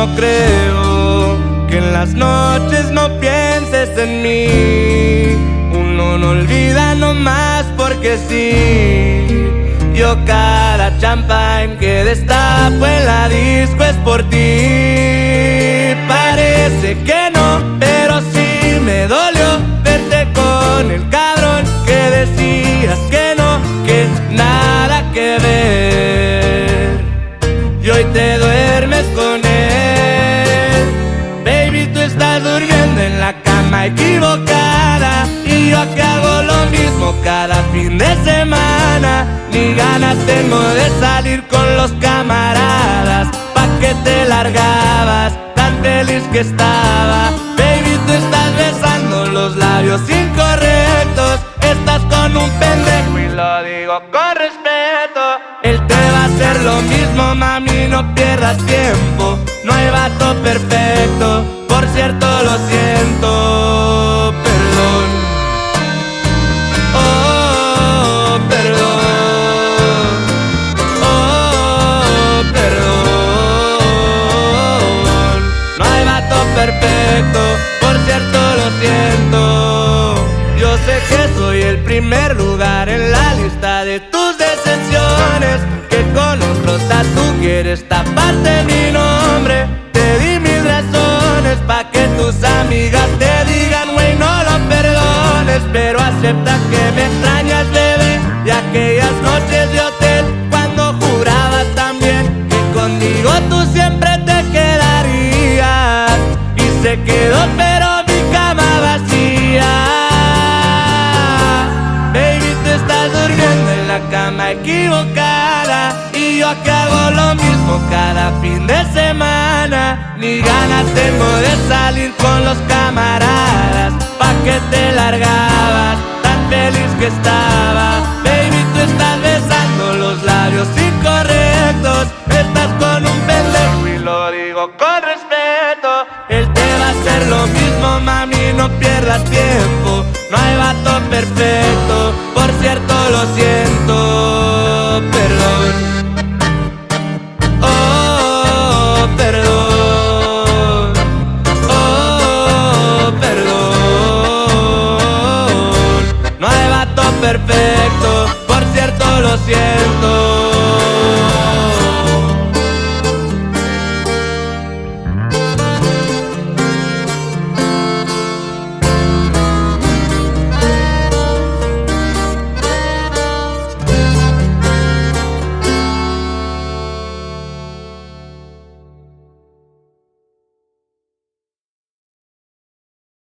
no creo que en las noches no pienses en mí. Uno no olvida nomás porque sí. Yo cada champagne que destapo en la disco es por ti. Parece que no, pero sí me dolió verte con el cabrón que decías que no, que nada que ver. Y hoy te duermes con él. Baby, tú estás durmiendo en la cama equivocada, y yo que hago lo mismo cada fin de semana. Ni ganas tengo de salir con los camaradas. ¿Pa' qué te largabas? Tan feliz que estaba. Baby, tú estás besando los labios incorrectos. Estás con un pendejo y lo digo con respeto. Él te va a hacer lo mismo, mami, no pierdas tiempo. No hay vato perfecto, por cierto lo siento. Perdón, oh, perdón, oh, perdón. No hay vato perfecto, por cierto lo siento. Yo sé que soy el primer lugar en la lista de tus decepciones, que con otro tatu quieres taparte mi nombre. Te di mil razones pa' que tus amigas te digan, güey, no lo perdones, pero acepta que me extrañas, bebé. Y aquellas noches de hotel cuando jurabas también que conmigo tú siempre te quedarías, y se quedó pero mi cama vacía. Baby, tú estás durmiendo en la cama equivocada, y yo que hago lo mismo cada fin de semana. Ni ganas tengo de salir con los camaradas. ¿Pa' qué te largabas? Tan feliz que estaba. Baby, tú estás besando los labios incorrectos. Estás con un pendejo y lo digo con respeto. Él te va a hacer lo mismo, mami, no pierdas tiempo. No hay vato perfecto,